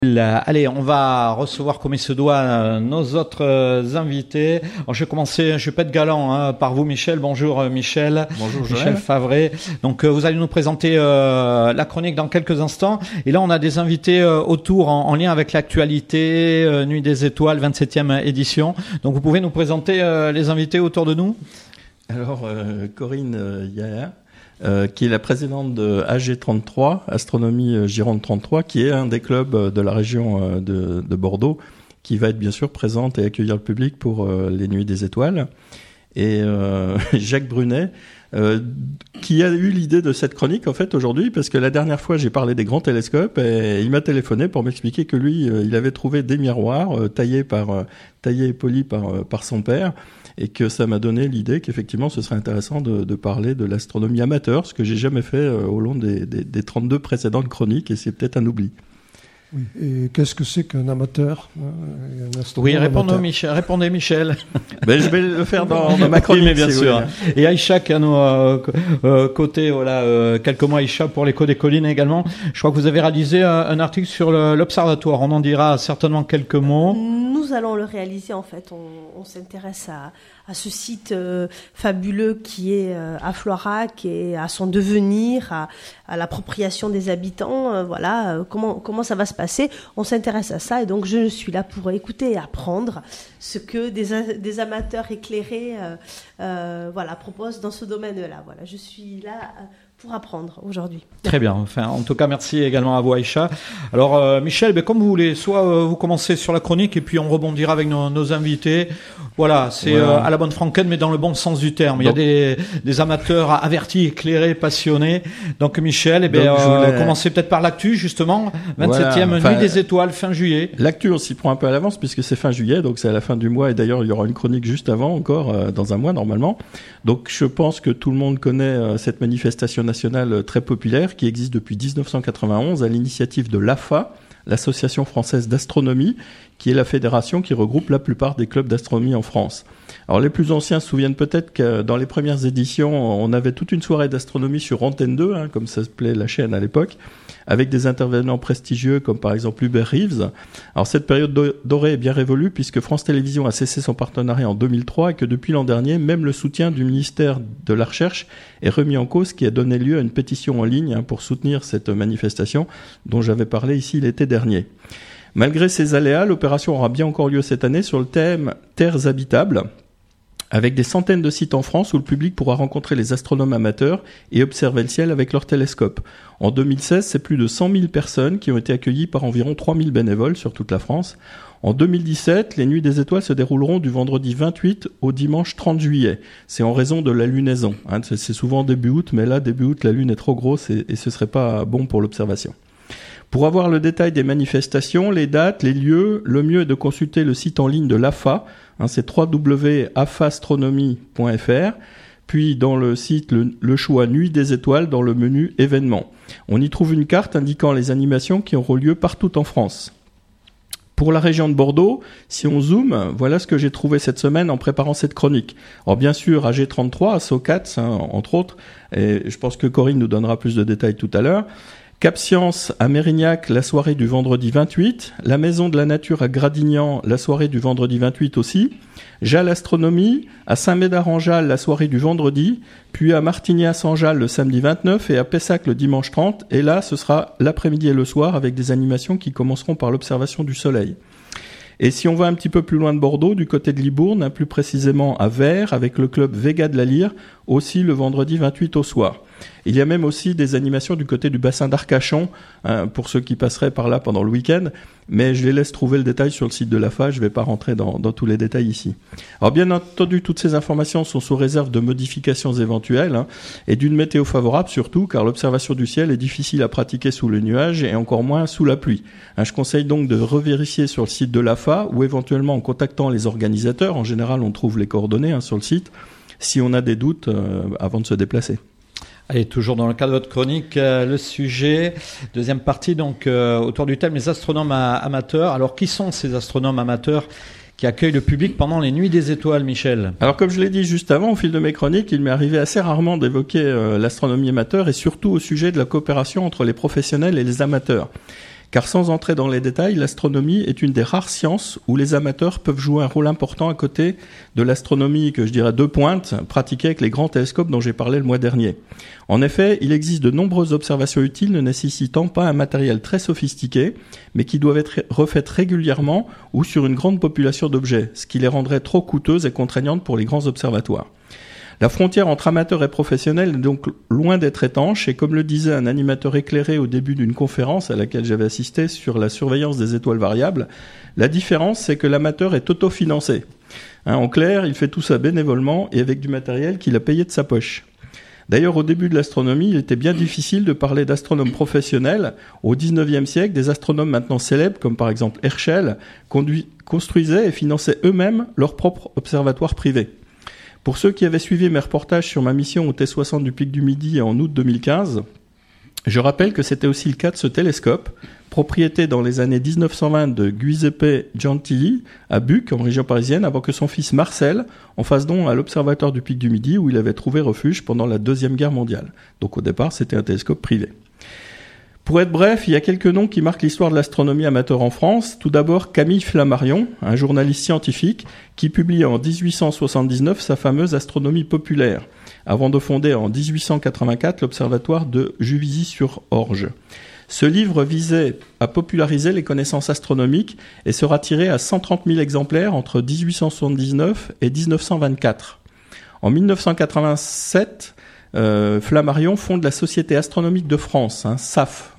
Allez, on va recevoir comme il se doit nos autres invités. Alors, je vais commencer, je vais pas être galant par vous, Michel. Bonjour Michel. Bonjour Michel Favret. Donc vous allez nous présenter la chronique dans quelques instants. Et là, on a des invités autour en lien avec l'actualité, Nuit des Étoiles, 27e édition. Donc vous pouvez nous présenter les invités autour de nous? Alors Corinne Yaher, qui est la présidente de AG33, Astronomie Gironde 33, qui est un des clubs de la région de Bordeaux, qui va être bien sûr présente et accueillir le public pour les Nuits des Étoiles. Et Jacques Brunet, qui a eu l'idée de cette chronique en fait aujourd'hui, parce que la dernière fois j'ai parlé des grands télescopes et il m'a téléphoné pour m'expliquer que lui, il avait trouvé des miroirs taillés et polis par son père. Et que ça m'a donné l'idée qu'effectivement ce serait intéressant de parler de l'astronomie amateur, ce que j'ai jamais fait au long des 32 précédentes chroniques, et c'est peut-être un oubli. Oui. Et qu'est-ce que c'est qu'un amateur, Oui, répondez Michel. Ben, je vais le faire dans ma chronique. Oui, mais bien sûr. Et Aïcha qui est à nos côtés, voilà, quelques mots Aïcha pour l'écho des collines également. Je crois que vous avez réalisé un article sur l'observatoire. On en dira certainement quelques mots. Nous allons le réaliser en fait. On s'intéresse à ce site fabuleux qui est à Floirac et à son devenir, à l'appropriation des habitants. Voilà, comment ça va se passer. On s'intéresse à ça et donc je suis là pour écouter et apprendre ce que des amateurs éclairés proposent dans ce domaine-là. Voilà, je suis là pour apprendre aujourd'hui. Très bien. Enfin, en tout cas, merci également à vous, Aïcha. Alors, Michel, comme vous voulez, soit vous commencez sur la chronique et puis on rebondira avec nos invités. Voilà, c'est à la bonne franquette, mais dans le bon sens du terme. Donc, il y a des amateurs avertis, éclairés, passionnés. Donc, Michel, commencez peut-être par l'actu, justement. 27e Nuit des Étoiles, fin juillet. L'actu, on s'y prend un peu à l'avance puisque c'est fin juillet, donc c'est à la fin du mois. Et d'ailleurs, il y aura une chronique juste avant, encore, dans un mois, normalement. Donc, je pense que tout le monde connaît cette manifestation nationale très populaire qui existe depuis 1991 à l'initiative de l'AFA, l'Association française d'astronomie, qui est la fédération qui regroupe la plupart des clubs d'astronomie en France. Alors les plus anciens se souviennent peut-être que dans les premières éditions, on avait toute une soirée d'astronomie sur Antenne 2, comme ça s'appelait la chaîne à l'époque, avec des intervenants prestigieux comme par exemple Hubert Reeves. Alors cette période dorée est bien révolue puisque France Télévisions a cessé son partenariat en 2003 et que depuis l'an dernier, même le soutien du ministère de la Recherche est remis en cause, qui a donné lieu à une pétition en ligne pour soutenir cette manifestation dont j'avais parlé ici l'été dernier. Malgré ces aléas, l'opération aura bien encore lieu cette année sur le thème Terres habitables, avec des centaines de sites en France où le public pourra rencontrer les astronomes amateurs et observer le ciel avec leur télescope. En 2016, c'est plus de 100 000 personnes qui ont été accueillies par environ 3 000 bénévoles sur toute la France. En 2017, les Nuits des Étoiles se dérouleront du vendredi 28 au dimanche 30 juillet. C'est en raison de la lunaison. C'est souvent début août, mais là, début août, la lune est trop grosse et ce serait pas bon pour l'observation. Pour avoir le détail des manifestations, les dates, les lieux, le mieux est de consulter le site en ligne de l'AFA. C'est www.afastronomie.fr. Puis dans le site, le choix Nuit des Étoiles dans le menu événements. On y trouve une carte indiquant les animations qui auront lieu partout en France. Pour la région de Bordeaux, si on zoome, voilà ce que j'ai trouvé cette semaine en préparant cette chronique. Alors bien sûr, AG33, SOCATS, entre autres, et je pense que Corinne nous donnera plus de détails tout à l'heure. Cap Science à Mérignac, la soirée du vendredi 28. La Maison de la Nature à Gradignan, la soirée du vendredi 28 aussi. Jalles Astronomie, à Saint-Médard-en-Jalles, la soirée du vendredi. Puis à Martigny-à-Saint-Jalles le samedi 29 et à Pessac le dimanche 30. Et là, ce sera l'après-midi et le soir avec des animations qui commenceront par l'observation du soleil. Et si on va un petit peu plus loin de Bordeaux, du côté de Libourne, plus précisément à Vers, avec le club Vega de la Lyre, aussi le vendredi 28 au soir. Il y a même aussi des animations du côté du bassin d'Arcachon, pour ceux qui passeraient par là pendant le week-end, mais je les laisse trouver le détail sur le site de l'AFA, je ne vais pas rentrer dans tous les détails ici. Alors bien entendu, toutes ces informations sont sous réserve de modifications éventuelles, et d'une météo favorable surtout, car l'observation du ciel est difficile à pratiquer sous le nuage et encore moins sous la pluie. Je conseille donc de revérifier sur le site de l'AFA ou éventuellement en contactant les organisateurs, en général on trouve les coordonnées sur le site, si on a des doutes avant de se déplacer. Allez, toujours dans le cadre de votre chronique, le sujet, deuxième partie, donc autour du thème les astronomes amateurs. Alors, qui sont ces astronomes amateurs qui accueillent le public pendant les Nuits des Étoiles, Michel? Alors, comme je l'ai dit juste avant, au fil de mes chroniques, il m'est arrivé assez rarement d'évoquer l'astronomie amateur et surtout au sujet de la coopération entre les professionnels et les amateurs. car sans entrer dans les détails, l'astronomie est une des rares sciences où les amateurs peuvent jouer un rôle important à côté de l'astronomie que je dirais de pointe, pratiquée avec les grands télescopes dont j'ai parlé le mois dernier. En effet, il existe de nombreuses observations utiles ne nécessitant pas un matériel très sophistiqué, mais qui doivent être refaites régulièrement ou sur une grande population d'objets, ce qui les rendrait trop coûteuses et contraignantes pour les grands observatoires. La frontière entre amateurs et professionnels est donc loin d'être étanche et comme le disait un animateur éclairé au début d'une conférence à laquelle j'avais assisté sur la surveillance des étoiles variables, la différence c'est que l'amateur est autofinancé. En clair, il fait tout ça bénévolement et avec du matériel qu'il a payé de sa poche. D'ailleurs, au début de l'astronomie, il était bien difficile de parler d'astronomes professionnels. Au XIXe siècle, des astronomes maintenant célèbres, comme par exemple Herschel, construisaient et finançaient eux-mêmes leur propre observatoire privé. Pour ceux qui avaient suivi mes reportages sur ma mission au T60 du Pic du Midi en août 2015, je rappelle que c'était aussi le cas de ce télescope, propriété dans les années 1920 de Giuseppe Gentili à Buc, en région parisienne, avant que son fils Marcel en fasse don à l'Observatoire du Pic du Midi où il avait trouvé refuge pendant la Deuxième Guerre mondiale. Donc au départ, c'était un télescope privé. Pour être bref, il y a quelques noms qui marquent l'histoire de l'astronomie amateur en France. Tout d'abord, Camille Flammarion, un journaliste scientifique qui publie en 1879 sa fameuse Astronomie populaire, avant de fonder en 1884 l'Observatoire de Juvisy-sur-Orge. Ce livre visait à populariser les connaissances astronomiques et sera tiré à 130 000 exemplaires entre 1879 et 1924. En 1987, Flammarion fonde la Société astronomique de France, SAF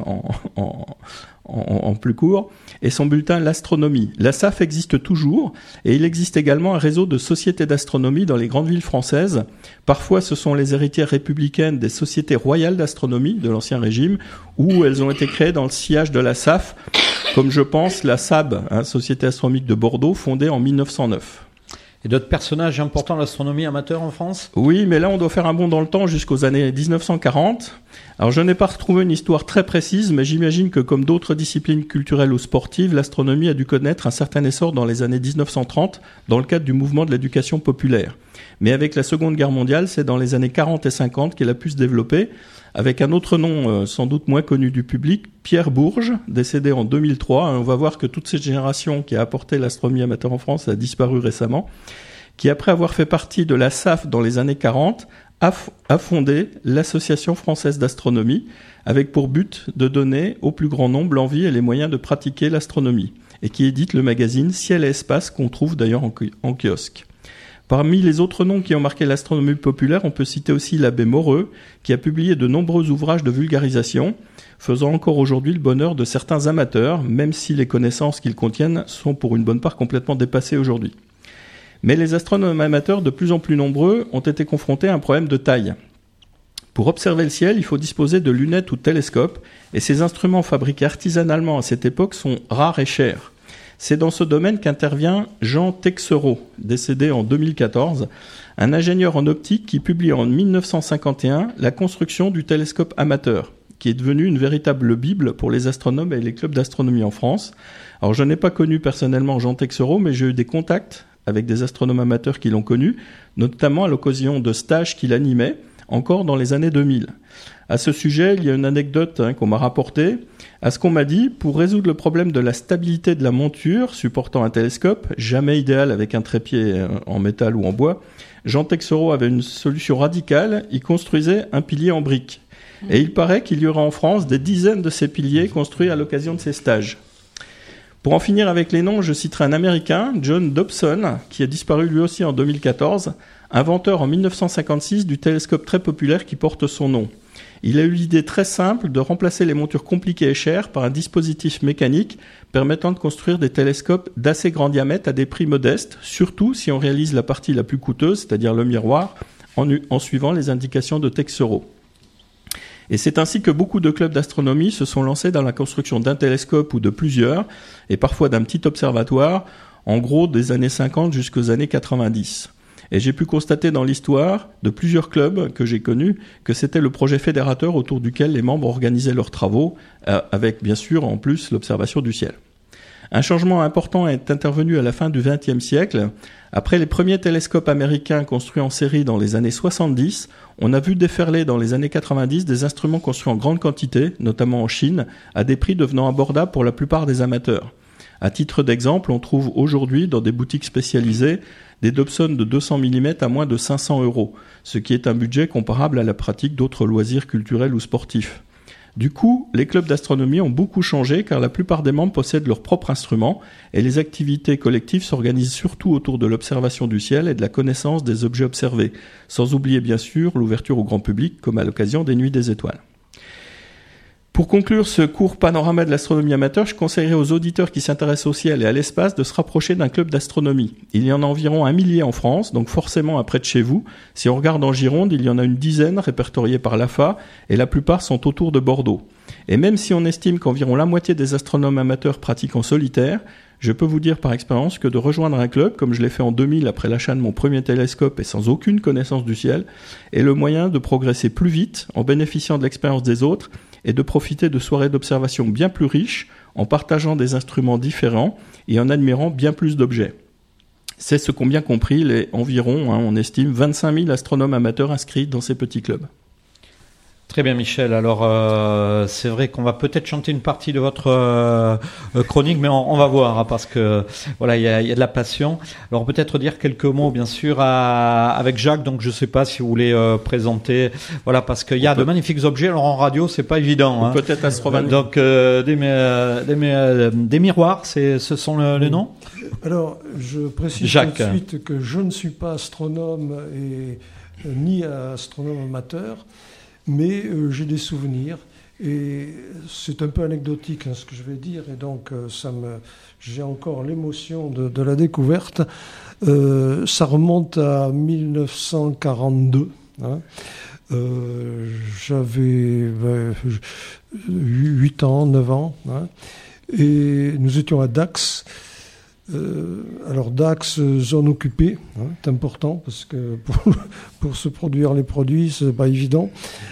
en plus court, et son bulletin L'Astronomie. La SAF existe toujours, et il existe également un réseau de sociétés d'astronomie dans les grandes villes françaises. Parfois, ce sont les héritières républicaines des sociétés royales d'astronomie de l'Ancien Régime, ou elles ont été créées dans le sillage de la SAF, comme je pense la SAB, Société astronomique de Bordeaux, fondée en 1909. Et d'autres personnages importants de l'astronomie amateur en France ? Oui, mais là, on doit faire un bond dans le temps jusqu'aux années 1940. Alors, je n'ai pas retrouvé une histoire très précise, mais j'imagine que comme d'autres disciplines culturelles ou sportives, l'astronomie a dû connaître un certain essor dans les années 1930, dans le cadre du mouvement de l'éducation populaire. Mais avec la Seconde Guerre mondiale, c'est dans les années 40 et 50 qu'elle a pu se développer, avec un autre nom sans doute moins connu du public, Pierre Bourges, décédé en 2003. On va voir que toute cette génération qui a apporté l'astronomie amateur en France a disparu récemment, qui après avoir fait partie de la SAF dans les années 40, a fondé l'Association française d'astronomie, avec pour but de donner au plus grand nombre l'envie et les moyens de pratiquer l'astronomie, et qui édite le magazine Ciel et Espace, qu'on trouve d'ailleurs en kiosque. Parmi les autres noms qui ont marqué l'astronomie populaire, on peut citer aussi l'abbé Moreux, qui a publié de nombreux ouvrages de vulgarisation, faisant encore aujourd'hui le bonheur de certains amateurs, même si les connaissances qu'ils contiennent sont pour une bonne part complètement dépassées aujourd'hui. Mais les astronomes amateurs, de plus en plus nombreux, ont été confrontés à un problème de taille. Pour observer le ciel, il faut disposer de lunettes ou de télescopes, et ces instruments fabriqués artisanalement à cette époque sont rares et chers. C'est dans ce domaine qu'intervient Jean Texereau, décédé en 2014, un ingénieur en optique qui publie en 1951 la construction du télescope amateur, qui est devenu une véritable bible pour les astronomes et les clubs d'astronomie en France. Alors je n'ai pas connu personnellement Jean Texereau, mais j'ai eu des contacts avec des astronomes amateurs qui l'ont connu, notamment à l'occasion de stages qu'il animait, encore dans les années 2000. À ce sujet, il y a une anecdote qu'on m'a rapportée. À ce qu'on m'a dit, pour résoudre le problème de la stabilité de la monture supportant un télescope, jamais idéal avec un trépied en métal ou en bois, Jean Texereau avait une solution radicale, il construisait un pilier en briques. Et il paraît qu'il y aura en France des dizaines de ces piliers construits à l'occasion de ces stages. Pour en finir avec les noms, je citerai un Américain, John Dobson, qui a disparu lui aussi en 2014, inventeur en 1956 du télescope très populaire qui porte son nom. Il a eu l'idée très simple de remplacer les montures compliquées et chères par un dispositif mécanique permettant de construire des télescopes d'assez grand diamètre à des prix modestes, surtout si on réalise la partie la plus coûteuse, c'est-à-dire le miroir, en suivant les indications de Texereau. Et c'est ainsi que beaucoup de clubs d'astronomie se sont lancés dans la construction d'un télescope ou de plusieurs, et parfois d'un petit observatoire, en gros des années 50 jusqu'aux années 90. Et j'ai pu constater dans l'histoire de plusieurs clubs que j'ai connus que c'était le projet fédérateur autour duquel les membres organisaient leurs travaux, avec bien sûr en plus l'observation du ciel. Un changement important est intervenu à la fin du XXe siècle. Après les premiers télescopes américains construits en série dans les années 70, on a vu déferler dans les années 90 des instruments construits en grande quantité, notamment en Chine, à des prix devenant abordables pour la plupart des amateurs. À titre d'exemple, on trouve aujourd'hui dans des boutiques spécialisées des Dobson de 200 mm à moins de 500 €, ce qui est un budget comparable à la pratique d'autres loisirs culturels ou sportifs. Du coup, les clubs d'astronomie ont beaucoup changé car la plupart des membres possèdent leur propre instrument et les activités collectives s'organisent surtout autour de l'observation du ciel et de la connaissance des objets observés, sans oublier bien sûr l'ouverture au grand public comme à l'occasion des Nuits des Étoiles. Pour conclure ce court panorama de l'astronomie amateur, je conseillerais aux auditeurs qui s'intéressent au ciel et à l'espace de se rapprocher d'un club d'astronomie. Il y en a environ 1 millier en France, donc forcément près de chez vous. Si on regarde en Gironde, il y en a une dizaine répertoriées par l'AFA et la plupart sont autour de Bordeaux. Et même si on estime qu'environ la moitié des astronomes amateurs pratiquent en solitaire, je peux vous dire par expérience que de rejoindre un club, comme je l'ai fait en 2000 après l'achat de mon premier télescope et sans aucune connaissance du ciel, est le moyen de progresser plus vite en bénéficiant de l'expérience des autres et de profiter de soirées d'observation bien plus riches en partageant des instruments différents et en admirant bien plus d'objets. C'est ce qu'ont bien compris les environ, on estime, 25 000 astronomes amateurs inscrits dans ces petits clubs. Très bien, Michel. Alors, c'est vrai qu'on va peut-être chanter une partie de votre chronique, mais on va voir, hein, parce que voilà, il y a de la passion. Alors, peut-être dire quelques mots, bien sûr, avec Jacques. Donc, je sais pas si vous voulez présenter, voilà, parce qu'il y a de magnifiques objets. Alors, en radio, c'est pas évident. Hein. Peut-être Astrovani. Donc, des miroirs, ce sont les noms. Alors, je précise Jacques. tout de suite que je ne suis pas astronome ni astronome amateur. Mais j'ai des souvenirs et c'est un peu anecdotique ce que je vais dire et donc j'ai encore l'émotion de la découverte. Ça remonte à 1942. J'avais 8 ans, 9 ans et nous étions à Dax. Alors Dax, zone occupée, c'est important parce que pour se produire les produits, c'est pas évident.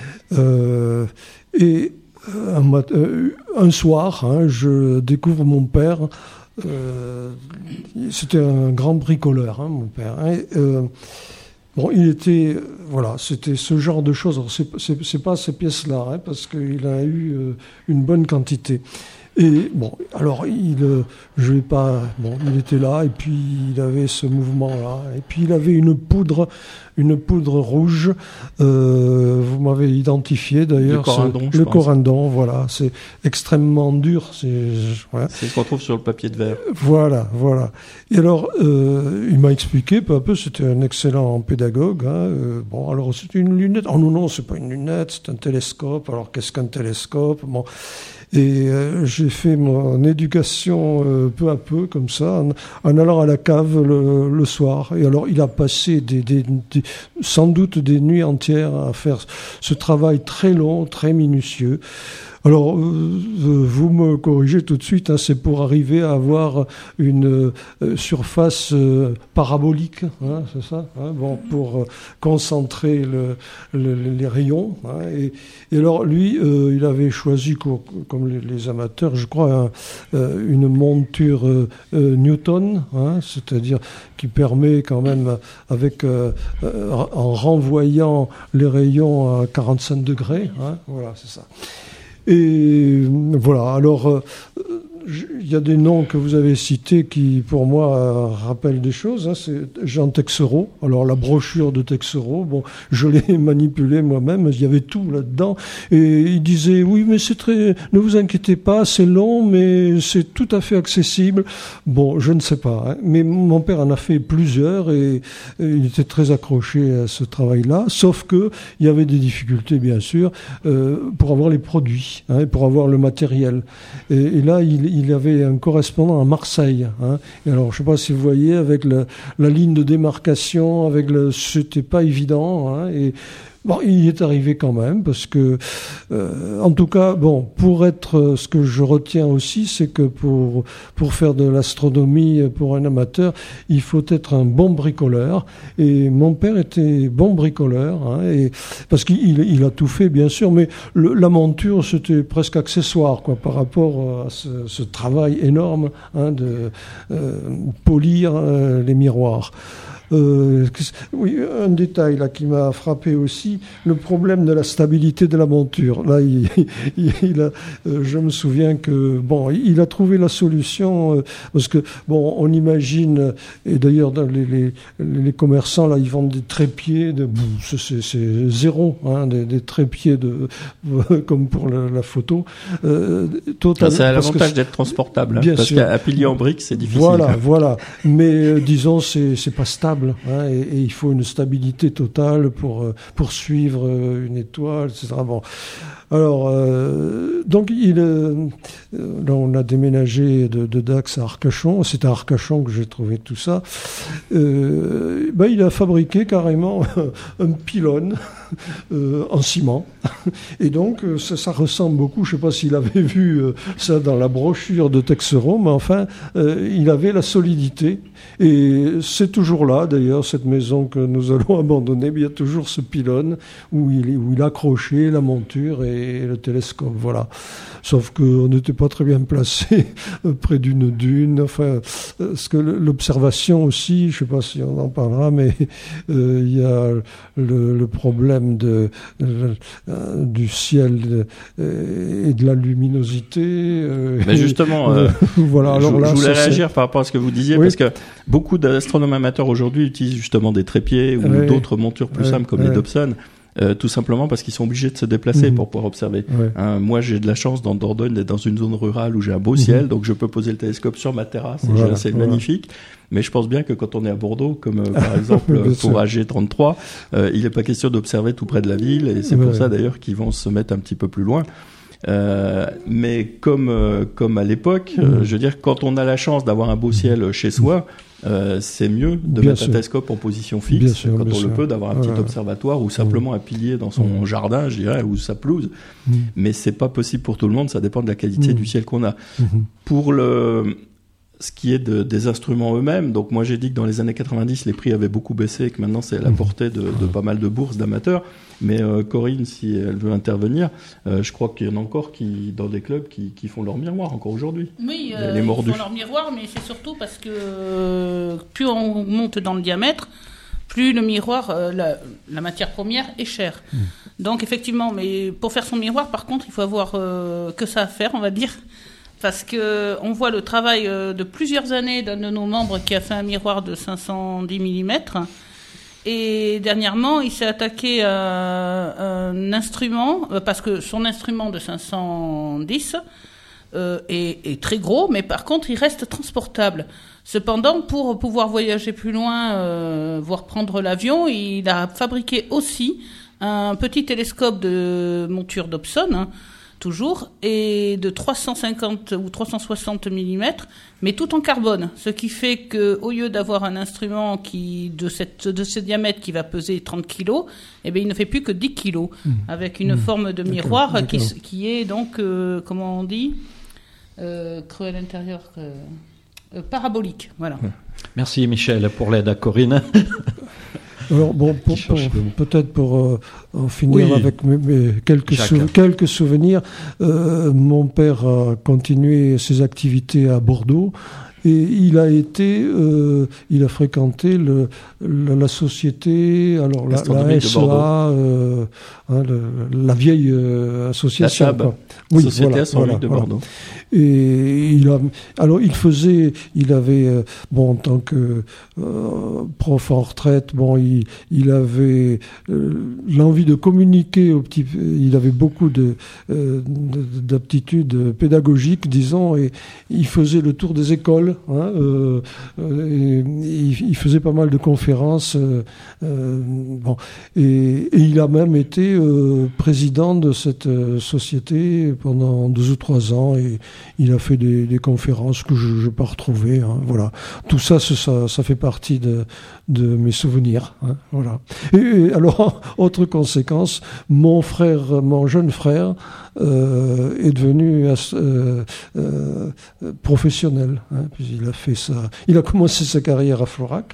Et un soir, je découvre mon père. C'était un grand bricoleur, mon père. Il était, voilà, c'était ce genre de choses. Alors, c'est pas ces pièces-là, parce qu'il a eu une bonne quantité. Et bon, alors il était là et puis il avait ce mouvement-là et puis il avait une poudre rouge. Vous m'avez identifié d'ailleurs. Le corindon, voilà, c'est extrêmement dur. C'est ce qu'on trouve sur le papier de verre. Voilà. Et alors, il m'a expliqué peu à peu. C'était un excellent pédagogue. Alors c'était une lunette. Oh non, c'est pas une lunette, c'est un télescope. Alors qu'est-ce qu'un télescope ? Bon. Et j'ai fait mon éducation peu à peu, comme ça, en allant à la cave le soir. Et alors, il a passé sans doute des nuits entières à faire ce travail très long, très minutieux. Alors, vous me corrigez tout de suite, c'est pour arriver à avoir une surface parabolique, c'est ça, pour concentrer les rayons. Et alors, lui, il avait choisi, comme les amateurs, je crois, une monture Newton, c'est-à-dire qui permet quand même, en renvoyant les rayons à 45 degrés, voilà, c'est ça. Et voilà, alors il y a des noms que vous avez cités qui, pour moi, rappellent des choses. C'est Jean Texereau. Alors, la brochure de Texereau, je l'ai manipulée moi-même. Il y avait tout là-dedans. Et il disait, oui, mais ne vous inquiétez pas, c'est long, mais c'est tout à fait accessible. Bon, je ne sais pas. Mais mon père en a fait plusieurs et il était très accroché à ce travail-là. Sauf que il y avait des difficultés, bien sûr, pour avoir les produits, pour avoir le matériel. Et là, il avait un correspondant à Marseille. Et alors, je ne sais pas si vous voyez, avec la ligne de démarcation, c'était pas évident. Et Bon, il y est arrivé quand même, parce que, en tout cas, bon, pour être, ce que je retiens aussi, c'est que pour faire de l'astronomie pour un amateur, il faut être un bon bricoleur. Et mon père était bon bricoleur, hein, et parce qu'il a tout fait, bien sûr, mais la monture, c'était presque accessoire, quoi, par rapport à ce travail énorme, hein, de polir les miroirs. Oui, un détail là qui m'a frappé aussi, le problème de la stabilité de la monture. Là, je me souviens que bon, il a trouvé la solution parce que bon, on imagine, et d'ailleurs dans les commerçants là, ils vendent des trépieds c'est zéro, hein, des trépieds comme pour la photo. C'est l'avantage d'être transportable, hein, parce qu'à pilier en briques, c'est difficile. Voilà. Mais disons, c'est pas stable. Hein, et il faut une stabilité totale pour suivre une étoile, etc. Bon. Alors, donc, là, on a déménagé de Dax à Arcachon. C'est à Arcachon que j'ai trouvé tout ça. Il a fabriqué carrément un pylône en ciment. Et donc, ça ressemble beaucoup. Je ne sais pas s'il avait vu ça dans la brochure de Texero, mais enfin, il avait la solidité. Et c'est toujours là, d'ailleurs, cette maison que nous allons abandonner. Il y a toujours ce pylône où il a accroché la monture et le télescope, voilà. Sauf qu'on n'était pas très bien placé près d'une dune. Enfin, parce que l'observation aussi, je ne sais pas si on en parlera, mais il y a le problème du ciel et de la luminosité. Mais justement, voilà. Alors je voulais réagir par rapport à ce que vous disiez, oui. Parce que beaucoup d'astronomes amateurs aujourd'hui utilisent justement des trépieds ou d'autres montures plus simples comme les Dobson. Tout simplement parce qu'ils sont obligés de se déplacer pour pouvoir observer. Moi, j'ai de la chance dans Dordogne d'être dans une zone rurale où j'ai un beau ciel, donc je peux poser le télescope sur ma terrasse et j'ai un ciel magnifique. Mais je pense bien que quand on est à Bordeaux, comme par exemple pour AG33, il n'est pas question d'observer tout près de la ville, et c'est pour ça d'ailleurs qu'ils vont se mettre un petit peu plus loin. Mais comme à l'époque, je veux dire, quand on a la chance d'avoir un beau ciel chez soi, c'est mieux de mettre un télescope en position fixe quand on le peut, d'avoir un petit observatoire ou simplement un pilier dans son jardin, je dirais, ou sa pelouse. Mais c'est pas possible pour tout le monde, ça dépend de la qualité du ciel qu'on a. Pour ce qui est des instruments eux-mêmes, donc moi j'ai dit que dans les années 90, les prix avaient beaucoup baissé et que maintenant c'est à la portée de pas mal de bourses d'amateurs. Mais Corinne, si elle veut intervenir, je crois qu'il y en a encore dans des clubs qui font leur miroir encore aujourd'hui. Oui, ils font leur miroir, mais c'est surtout parce que plus on monte dans le diamètre, plus le miroir, la matière première est chère. Donc effectivement, mais pour faire son miroir, par contre, il faut avoir que ça à faire, on va dire. Parce que on voit le travail de plusieurs années d'un de nos membres qui a fait un miroir de 510 mm. Et dernièrement, il s'est attaqué à un instrument, parce que son instrument de 510 est très gros, mais par contre, il reste transportable. Cependant, pour pouvoir voyager plus loin, voire prendre l'avion, il a fabriqué aussi un petit télescope de monture Dobson, toujours, et de 350 ou 360 mm, mais tout en carbone. Ce qui fait qu'au lieu d'avoir un instrument de ce diamètre qui va peser 30 kg, eh bien, il ne fait plus que 10 kg, avec une forme de miroir qui est donc, comment on dit, creux à l'intérieur, parabolique. Voilà. Merci Michel pour l'aide à Corinne. Alors bon, peut-être pour en finir avec mes quelques souvenirs, mon père a continué ses activités à Bordeaux. Et il a fréquenté la société, alors la SEA, la vieille association. La SAB, oui, Société Astronomique de Bordeaux. Et il avait, en tant que prof en retraite, il avait l'envie de communiquer il avait beaucoup d'aptitudes pédagogiques, disons, et il faisait le tour des écoles école. Hein, il faisait pas mal de conférences. Bon, et il a même été président de cette société pendant 2 ou 3 ans. Et il a fait des conférences que je n'ai pas retrouvées. Hein, voilà. Tout ça, ça fait partie de mes souvenirs. Hein, voilà. Et alors, autre conséquence, mon jeune frère est devenu professionnel. Hein, puis il a commencé sa carrière à Florac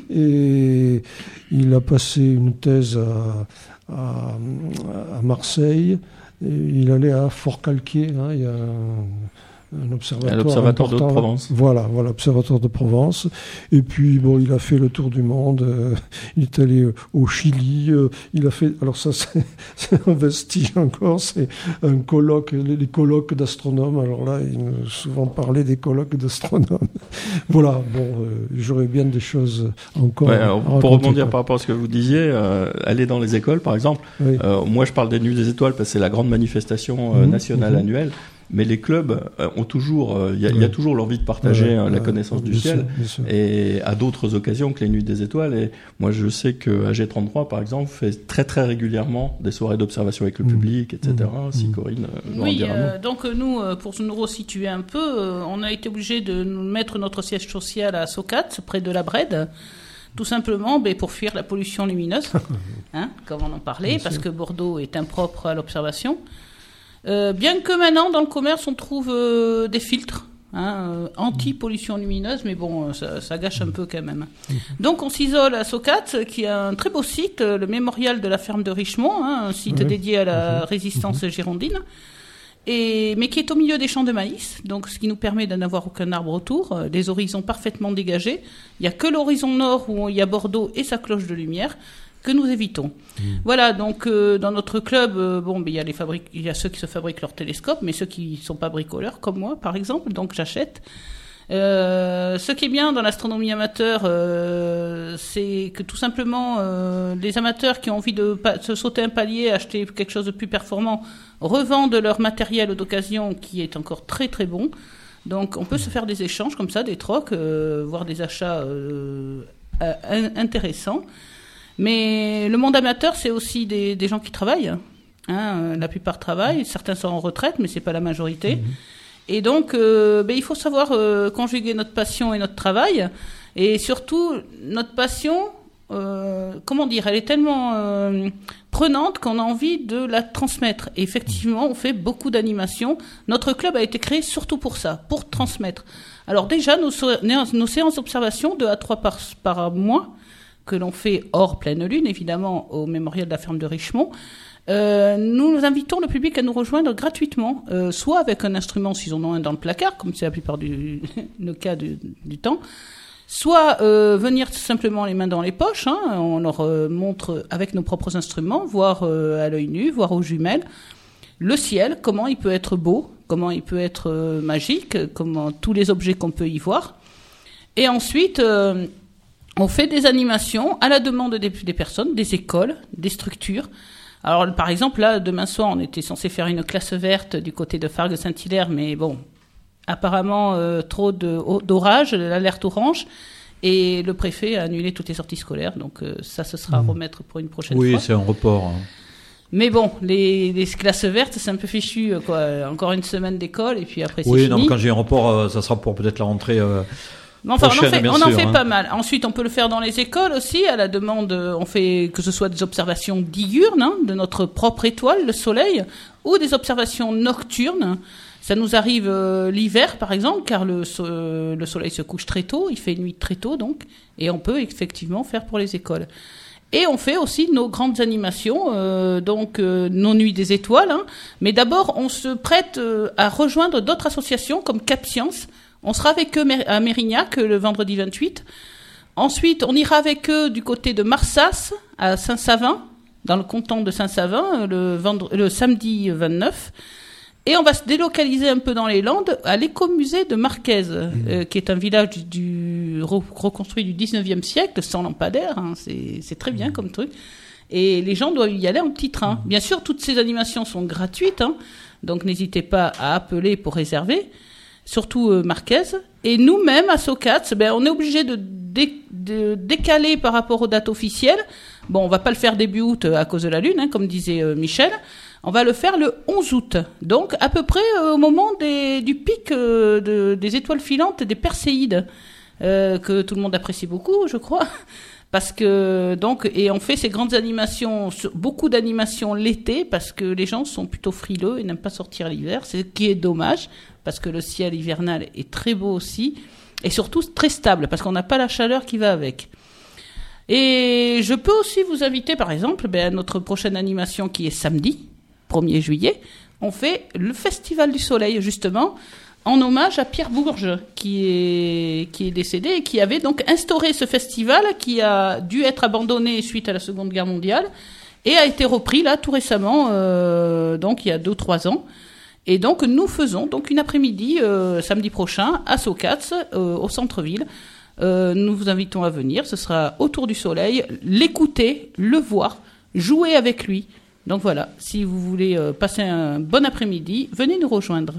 et il a passé une thèse à Marseille. Et il allait à Fort-Calquier. Hein, il y a un observatoire de Provence. Voilà, observatoire de Provence. Et puis bon, il a fait le tour du monde. Il est allé au Chili. Il a fait. Alors ça, c'est un vestige encore. C'est un colloque, les colloques d'astronomes. Alors là, il nous a souvent parlé des colloques d'astronomes. Voilà. Bon, j'aurais bien des choses encore. Ouais, pour rebondir par rapport à ce que vous disiez, aller dans les écoles, par exemple. Oui. Moi, je parle des Nuits des Étoiles parce que c'est la grande manifestation nationale annuelle. Mais les clubs ont toujours, il y a toujours l'envie de partager la connaissance du ciel, et à d'autres occasions que les Nuits des Étoiles. Et moi, je sais que AG33, par exemple, fait très très régulièrement des soirées d'observation avec le public, etc. Si Corinne veut en dire un mot. Donc nous, pour nous resituer un peu, on a été obligé de mettre notre siège social à Socat, près de la Brède. Tout simplement pour fuir la pollution lumineuse, hein, comme on en parlait, parce que Bordeaux est impropre à l'observation. Bien que maintenant, dans le commerce, on trouve des filtres anti-pollution lumineuse, mais bon, ça gâche un peu quand même. Donc, on s'isole à Socat, qui est un très beau site, le mémorial de la ferme de Richemont, un site dédié à la résistance girondine, mais qui est au milieu des champs de maïs, donc ce qui nous permet de n'avoir aucun arbre autour, des horizons parfaitement dégagés. Il n'y a que l'horizon nord où il y a Bordeaux et sa cloche de lumière, que nous évitons. Voilà, donc dans notre club, il y a ceux qui se fabriquent leurs télescopes, mais ceux qui ne sont pas bricoleurs, comme moi par exemple, donc j'achète. Ce qui est bien dans l'astronomie amateur, c'est que tout simplement, les amateurs qui ont envie de se sauter un palier, acheter quelque chose de plus performant, revendent leur matériel d'occasion qui est encore très très bon. Donc on peut se faire des échanges comme ça, des trocs, voire des achats intéressants. Mais le monde amateur, c'est aussi des gens qui travaillent. Hein, la plupart travaillent, certains sont en retraite, mais c'est pas la majorité. Et donc, il faut savoir conjuguer notre passion et notre travail. Et surtout, notre passion, elle est tellement prenante qu'on a envie de la transmettre. Et effectivement, on fait beaucoup d'animations. Notre club a été créé surtout pour ça, pour transmettre. Alors déjà, nos séances d'observation, 2 à 3 par mois, que l'on fait hors pleine lune, évidemment, au mémorial de la ferme de Richemont. Nous invitons le public à nous rejoindre gratuitement, soit avec un instrument s'ils en ont un dans le placard, comme c'est la plupart le cas du temps, soit venir simplement les mains dans les poches. Hein, on leur montre avec nos propres instruments, voir à l'œil nu, voir aux jumelles, le ciel, comment il peut être beau, comment il peut être magique, comment tous les objets qu'on peut y voir. Et ensuite... on fait des animations à la demande des personnes, des écoles, des structures. Alors, par exemple, là, demain soir, on était censé faire une classe verte du côté de Fargues-Saint-Hilaire, mais bon, apparemment, trop d'orage, l'alerte orange, et le préfet a annulé toutes les sorties scolaires, donc ça, ce sera à remettre pour une prochaine fois. Oui, c'est un report. Hein. Mais bon, les classes vertes, c'est un peu fichu, quoi. Encore une semaine d'école, et puis après, c'est fini. Oui, non, mais quand j'ai un report, ça sera pour peut-être la rentrée... Enfin, on en fait pas mal. Ensuite, on peut le faire dans les écoles aussi, à la demande. On fait que ce soit des observations diurnes de notre propre étoile, le Soleil, ou des observations nocturnes. Ça nous arrive l'hiver, par exemple, car le Soleil se couche très tôt, il fait nuit très tôt, donc, et on peut effectivement faire pour les écoles. Et on fait aussi nos grandes animations, nos Nuits des Étoiles. Hein. Mais d'abord, on se prête à rejoindre d'autres associations comme Cap Science. On sera avec eux à Mérignac le vendredi 28. Ensuite, on ira avec eux du côté de Marsas, à Saint-Savin, dans le canton de Saint-Savin, le samedi 29. Et on va se délocaliser un peu dans les Landes, à l'écomusée de Marquez, qui est un village reconstruit du 19e siècle, sans lampadaire. Hein, c'est très bien comme truc. Et les gens doivent y aller en petit train. Bien sûr, toutes ces animations sont gratuites, hein, donc n'hésitez pas à appeler pour réserver. surtout Marquez. Et nous-mêmes, à Socats, on est obligé de décaler par rapport aux dates officielles. Bon, on va pas le faire début août à cause de la Lune, comme disait Michel. On va le faire le 11 août. Donc, à peu près au moment du pic des étoiles filantes et des Perséides, que tout le monde apprécie beaucoup, je crois. Parce que, et on fait ces grandes animations, beaucoup d'animations l'été, parce que les gens sont plutôt frileux et n'aiment pas sortir l'hiver, ce qui est dommage, parce que le ciel hivernal est très beau aussi, et surtout très stable, parce qu'on n'a pas la chaleur qui va avec. Et je peux aussi vous inviter, par exemple, à notre prochaine animation qui est samedi, 1er juillet, on fait le Festival du Soleil, justement, en hommage à Pierre Bourges, qui est décédé et qui avait donc instauré ce festival qui a dû être abandonné suite à la Seconde Guerre mondiale et a été repris là tout récemment, donc il y a 2-3 ans. Et donc nous faisons donc une après-midi samedi prochain à Socats, au centre-ville. Nous vous invitons à venir. Ce sera autour du soleil, l'écouter, le voir, jouer avec lui. Donc voilà, si vous voulez passer un bon après-midi, venez nous rejoindre.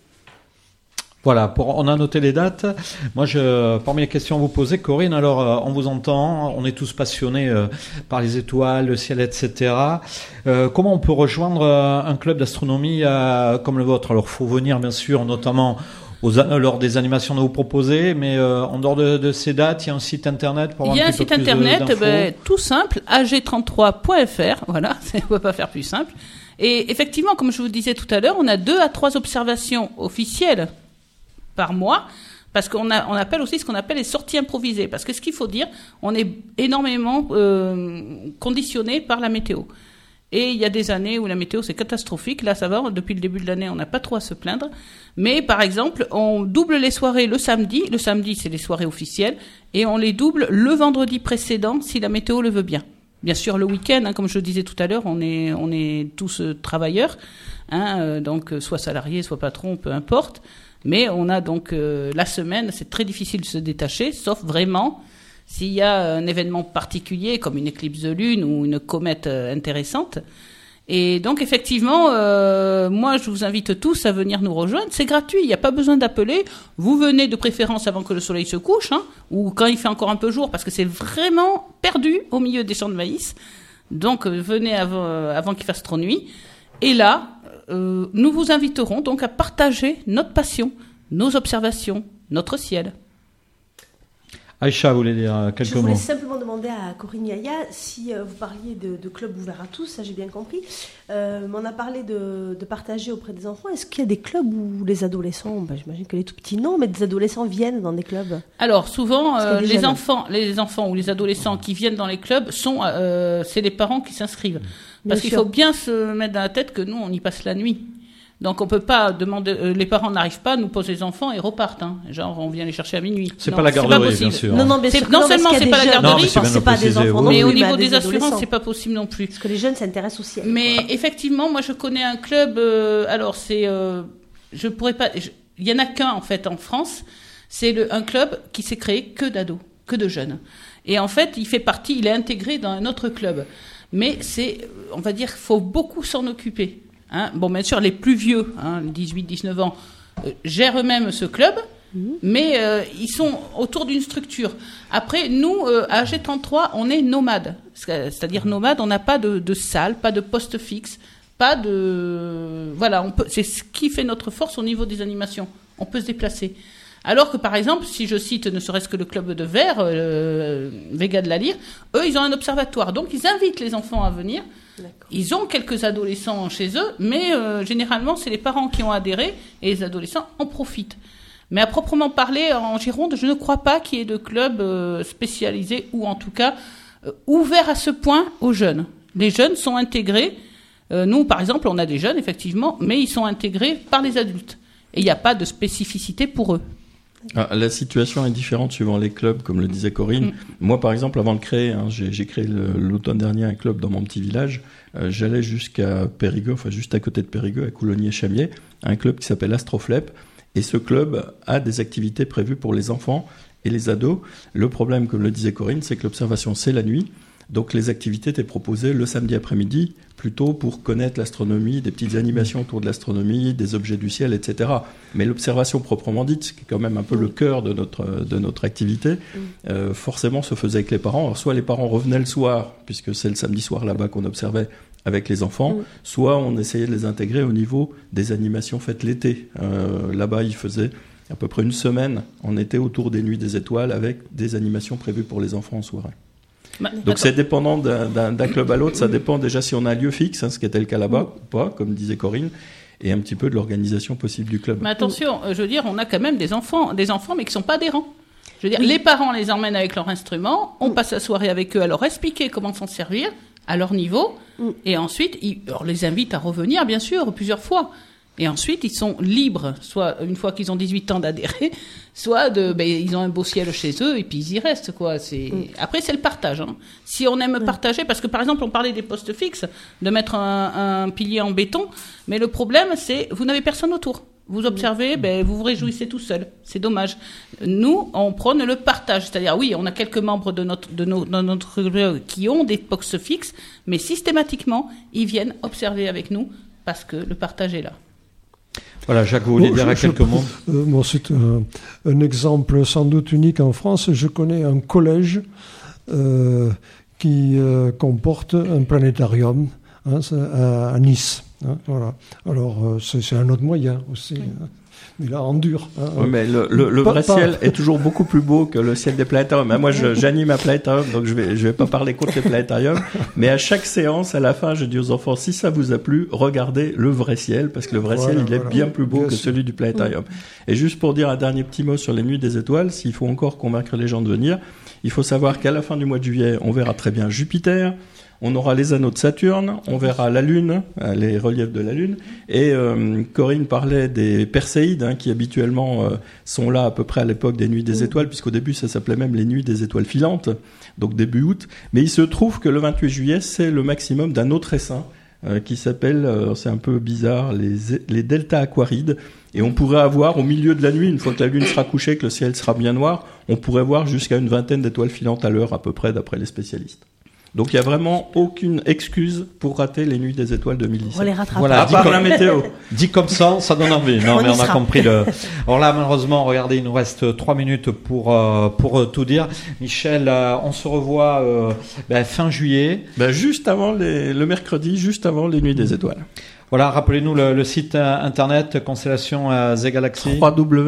Voilà, on a noté les dates. Moi, parmi les questions à vous poser, Corinne, alors on vous entend, on est tous passionnés par les étoiles, le ciel, etc. Comment on peut rejoindre un club d'astronomie comme le vôtre? Alors, il faut venir, bien sûr, notamment lors des animations que vous proposez, mais en dehors de ces dates, il y a un site internet pour avoir un petit peu plus d'infos. Il y a un site internet, tout simple, ag33.fr, voilà, on ne peut pas faire plus simple. Et effectivement, comme je vous disais tout à l'heure, on a 2 à 3 observations officielles par mois, parce on appelle aussi ce qu'on appelle les sorties improvisées. Parce que ce qu'il faut dire, on est énormément conditionné par la météo. Et il y a des années où la météo c'est catastrophique. Là, ça va. Depuis le début de l'année, on n'a pas trop à se plaindre. Mais par exemple, on double les soirées le samedi. Le samedi, c'est les soirées officielles, et on les double le vendredi précédent si la météo le veut bien. Bien sûr, le week-end, comme je le disais tout à l'heure, on est tous travailleurs, donc soit salariés, soit patrons, peu importe. Mais on a donc la semaine, c'est très difficile de se détacher, sauf vraiment s'il y a un événement particulier, comme une éclipse de lune ou une comète intéressante. Et donc effectivement, moi je vous invite tous à venir nous rejoindre. C'est gratuit, il n'y a pas besoin d'appeler. Vous venez de préférence avant que le soleil se couche, ou quand il fait encore un peu jour, parce que c'est vraiment perdu au milieu des champs de maïs. Donc venez avant qu'il fasse trop nuit. Et là, nous vous inviterons donc à partager notre passion, nos observations, notre ciel. Aïcha, vous voulez dire quelques mots? Je voulais simplement demander à Corinne Yaya si vous parliez de clubs ouverts à tous, ça j'ai bien compris. On a parlé de partager auprès des enfants. Est-ce qu'il y a des clubs où les adolescents, j'imagine que les tout petits non, mais des adolescents viennent dans des clubs? Alors souvent, les enfants ou les adolescents qui viennent dans les clubs c'est les parents qui s'inscrivent. Parce qu'il faut bien se mettre dans la tête que nous, on y passe la nuit. Donc on peut pas demander, les parents n'arrivent pas à nous poser les enfants et repartent. Genre on vient les chercher à minuit. C'est pas la garderie, bien sûr. Non, bien sûr. Non seulement c'est pas la garderie, c'est pas des enfants, mais au niveau des assurances, c'est pas possible non plus. Parce que les jeunes s'intéressent aussi. Mais effectivement, moi je connais un club. Alors c'est, je pourrais pas. Il y en a qu'un en fait en France. C'est un club qui s'est créé que d'ados, que de jeunes. Et en fait, il est intégré dans un autre club. Mais on va dire, faut beaucoup s'en occuper. Bon, bien sûr, les plus vieux, 18-19 ans, gèrent eux-mêmes ce club, mais ils sont autour d'une structure. Après, nous, à AG33, on est nomades. C'est-à-dire nomades, on n'a pas de salle, pas de poste fixe, pas de... Voilà, c'est ce qui fait notre force au niveau des animations. On peut se déplacer. Alors que, par exemple, si je cite ne serait-ce que le club de Vert, Vega de la Lyre, eux, ils ont un observatoire. Donc, ils invitent les enfants à venir. D'accord. Ils ont quelques adolescents chez eux, mais généralement, c'est les parents qui ont adhéré et les adolescents en profitent. Mais à proprement parler, en Gironde, je ne crois pas qu'il y ait de club spécialisé ou en tout cas ouvert à ce point aux jeunes. Les jeunes sont intégrés. Nous, par exemple, on a des jeunes, effectivement, mais ils sont intégrés par les adultes. Et il n'y a pas de spécificité pour eux. La situation est différente suivant les clubs, comme le disait Corinne. Moi, par exemple, avant de créer, j'ai créé l'automne dernier un club dans mon petit village. J'allais jusqu'à Périgueux, enfin juste à côté de Périgueux, à Coulogny-et-Chamiers, un club qui s'appelle Astroflep. Et ce club a des activités prévues pour les enfants et les ados. Le problème, comme le disait Corinne, c'est que l'observation, c'est la nuit. Donc les activités étaient proposées le samedi après-midi, plutôt pour connaître l'astronomie, des petites animations autour de l'astronomie, des objets du ciel, etc. Mais l'observation proprement dite, qui est quand même un peu le cœur de notre activité, forcément se faisait avec les parents. Alors, soit les parents revenaient le soir, puisque c'est le samedi soir là-bas qu'on observait avec les enfants, soit on essayait de les intégrer au niveau des animations faites l'été. Là-bas, ils faisaient à peu près une semaine en été autour des Nuits des Étoiles avec des animations prévues pour les enfants en soirée. Donc c'est dépendant d'un club à l'autre, ça dépend déjà si on a un lieu fixe, ce qui était le cas là-bas ou pas, comme disait Corinne, et un petit peu de l'organisation possible du club. Mais attention, je veux dire, on a quand même des enfants mais qui ne sont pas adhérents. Je veux dire, les parents les emmènent avec leur instrument, on passe la soirée avec eux à leur expliquer comment s'en servir à leur niveau, et ensuite on les invite à revenir, bien sûr, plusieurs fois. Et ensuite, ils sont libres, soit une fois qu'ils ont 18 ans d'adhérer, soit ils ont un beau ciel chez eux et puis ils y restent, quoi. Après, c'est le partage. Hein. Si on aime partager, parce que par exemple, on parlait des postes fixes, de mettre un pilier en béton, mais le problème, c'est vous n'avez personne autour. Vous observez, vous vous réjouissez tout seul. C'est dommage. Nous, on prône le partage. C'est-à-dire, oui, on a quelques membres de notre club qui ont des postes fixes, mais systématiquement, ils viennent observer avec nous parce que le partage est là. Voilà, Jacques, vous voulez dire quelques mots ? Moi, c'est un exemple sans doute unique en France. Je connais un collège qui comporte un planétarium à Nice. Voilà. Alors, c'est un autre moyen aussi. Oui. Mais là, en dur. Oui, mais le vrai ciel est toujours beaucoup plus beau que le ciel des planétariums. Moi, j'anime un planétarium, donc je vais pas parler contre les planétariums. Mais à chaque séance, à la fin, je dis aux enfants, si ça vous a plu, regardez le vrai ciel, parce que le vrai ciel, il est bien plus beau que celui du planétarium. Et juste pour dire un dernier petit mot sur les Nuits des Étoiles, s'il faut encore convaincre les gens de venir, il faut savoir qu'à la fin du mois de juillet, on verra très bien Jupiter. On aura les anneaux de Saturne, on verra la Lune, les reliefs de la Lune, et Corinne parlait des Perséides, qui habituellement sont là à peu près à l'époque des Nuits des Étoiles, puisqu'au début ça s'appelait même les Nuits des Étoiles filantes, donc début août. Mais il se trouve que le 28 juillet, c'est le maximum d'un autre essaim qui s'appelle, c'est un peu bizarre, les delta aquarides. Et on pourrait avoir au milieu de la nuit, une fois que la Lune sera couchée, que le ciel sera bien noir, on pourrait voir jusqu'à une vingtaine d'étoiles filantes à l'heure à peu près, d'après les spécialistes. Donc il n'y a vraiment aucune excuse pour rater les Nuits des Étoiles 2017. On les rattrape. Voilà, à part la météo. Dit comme ça donne envie. Non, mais on a compris le. Alors là, malheureusement, regardez, il nous reste 3 minutes pour tout dire. Michel, on se revoit fin juillet. Juste avant le mercredi, juste avant les Nuits des Étoiles. Voilà, rappelez-nous le site internet Constellation Z Galaxy.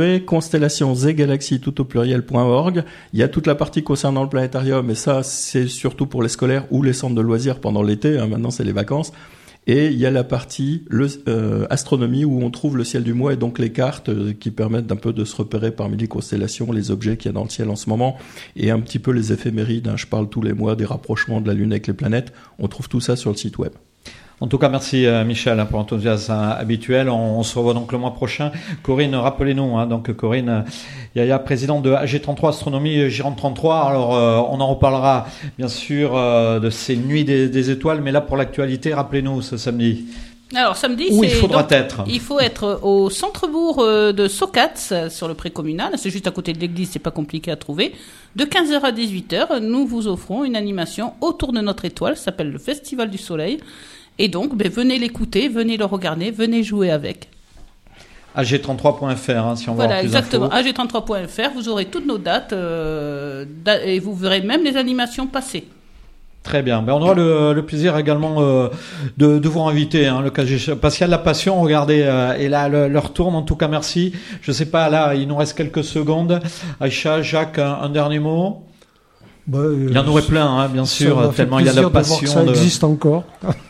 www.constellationsgalaxy tout au pluriel.org. Il y a toute la partie concernant le planétarium, et ça, c'est surtout pour les scolaires ou les centres de loisirs pendant l'été. Maintenant, c'est les vacances. Et il y a la partie astronomie où on trouve le ciel du mois et donc les cartes qui permettent d'un peu de se repérer parmi les constellations, les objets qu'il y a dans le ciel en ce moment, et un petit peu les éphémérides. Je parle tous les mois des rapprochements de la Lune avec les planètes. On trouve tout ça sur le site web. En tout cas, merci Michel pour l'enthousiasme habituel. On se revoit donc le mois prochain. Corinne, rappelez-nous, donc Corinne Yaya, présidente de AG33 Astronomie Gironde 33. Alors, on en reparlera bien sûr de ces Nuits des Étoiles, mais là pour l'actualité, rappelez-nous ce samedi. Alors samedi, il faudra être. Il faut être au centre-bourg de Socats, sur le pré-communal. C'est juste à côté de l'église, c'est pas compliqué à trouver. De 15h à 18h, nous vous offrons une animation autour de notre étoile, ça s'appelle le Festival du Soleil. Et donc, venez l'écouter, venez le regarder, venez jouer avec. AG33.fr, si on veut avoir plus exactement. d'infos. AG33.fr, vous aurez toutes nos dates et vous verrez même les animations passer. Très bien. On aura le plaisir également de vous inviter, le cas parce qu'il y a de la passion. Regardez, et là l'heure tourne. En tout cas, merci. Je sais pas, là, il nous reste quelques secondes. Aïcha, Jacques, un dernier mot. Il y en aurait plein, bien sûr, tellement il y a de la passion. Ça existe encore.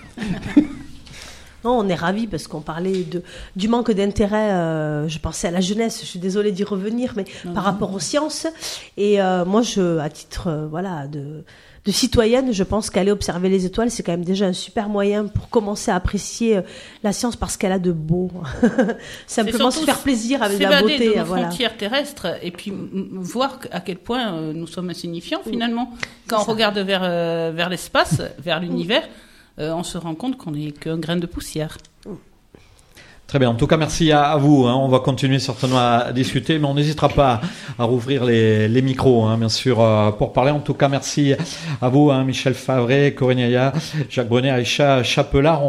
Non, on est ravis parce qu'on parlait du manque d'intérêt. Je pensais à la jeunesse. Je suis désolée d'y revenir, mais par rapport aux sciences. Et moi, à titre de citoyenne, je pense qu'aller observer les étoiles, c'est quand même déjà un super moyen pour commencer à apprécier la science parce qu'elle a de beau. Simplement se faire plaisir avec la beauté. S'évader de nos frontières terrestres et puis voir à quel point nous sommes insignifiants finalement. Quand on regarde vers l'espace, vers l'univers, on se rend compte qu'on n'est qu'un grain de poussière. Très bien. En tout cas, merci à vous. On va continuer certainement à discuter, mais on n'hésitera pas à rouvrir les micros, bien sûr, pour parler. En tout cas, merci à vous, Michel Favret, Corinne Aya, Jacques Brunet, Aïcha Chapelard.